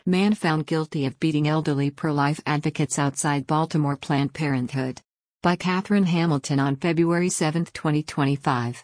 Man found guilty of beating elderly pro-life advocates outside Baltimore Planned Parenthood. By Catherine Hamilton on February 7, 2025.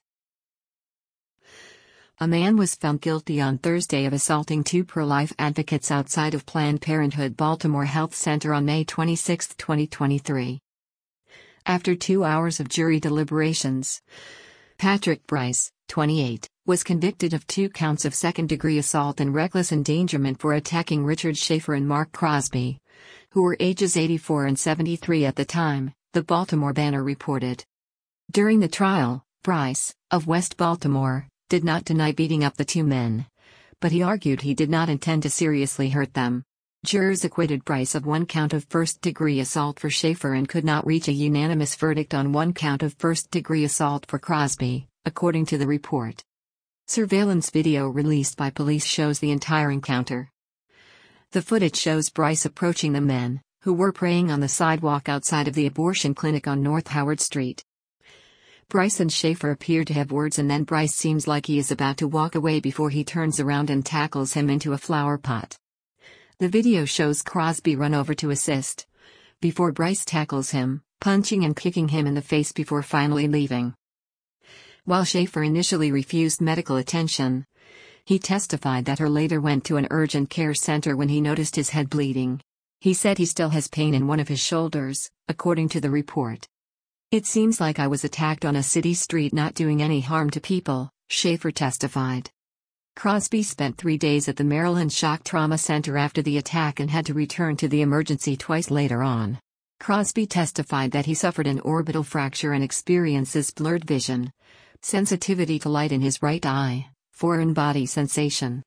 A man was found guilty on Thursday of assaulting two pro-life advocates outside of Planned Parenthood Baltimore Health Center on May 26, 2023. After 2 hours of jury deliberations, Patrick Brice, 28, was convicted of 2 counts of second-degree assault and reckless endangerment for attacking Richard Schaefer and Mark Crosby, who were ages 84 and 73 at the time, the Baltimore Banner reported. During the trial, Brice, of West Baltimore, did not deny beating up the 2 men, but he argued he did not intend to seriously hurt them. Jurors acquitted Brice of 1 count of first-degree assault for Schaefer and could not reach a unanimous verdict on 1 count of first-degree assault for Crosby, according to the report. Surveillance video released by police shows the entire encounter. The footage shows Brice approaching the men, who were praying on the sidewalk outside of the abortion clinic on North Howard Street. Brice and Schaefer appear to have words, and then Brice seems like he is about to walk away before he turns around and tackles him into a flower pot. The video shows Crosby run over to assist, before Brice tackles him, punching and kicking him in the face before finally leaving. While Schaefer initially refused medical attention, he testified that he later went to an urgent care center when he noticed his head bleeding. He said he still has pain in one of his shoulders, according to the report. It seems like I was attacked on a city street not doing any harm to people, Schaefer testified. Crosby spent 3 days at the Maryland Shock Trauma Center after the attack and had to return to the emergency twice later on. Crosby testified that he suffered an orbital fracture and experiences blurred vision, sensitivity to light in his right eye, foreign body sensation.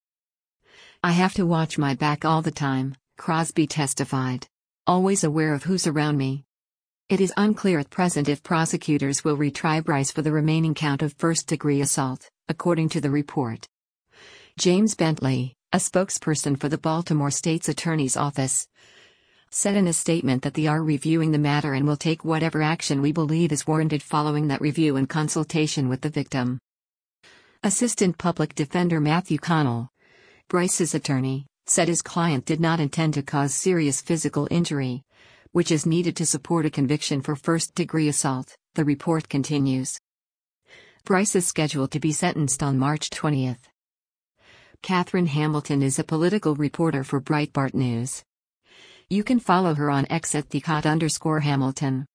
I have to watch my back all the time, Crosby testified. Always aware of who's around me. It is unclear at present if prosecutors will retry Brice for the remaining count of first-degree assault, according to the report. James Bentley, a spokesperson for the Baltimore State's Attorney's Office, said in a statement that they are reviewing the matter and will take whatever action we believe is warranted following that review and consultation with the victim. Assistant Public Defender Matthew Connell, Brice's attorney, said his client did not intend to cause serious physical injury, which is needed to support a conviction for first-degree assault, the report continues. Brice is scheduled to be sentenced on March 20. Catherine Hamilton is a political reporter for Breitbart News. You can follow her on X at @Hamilton.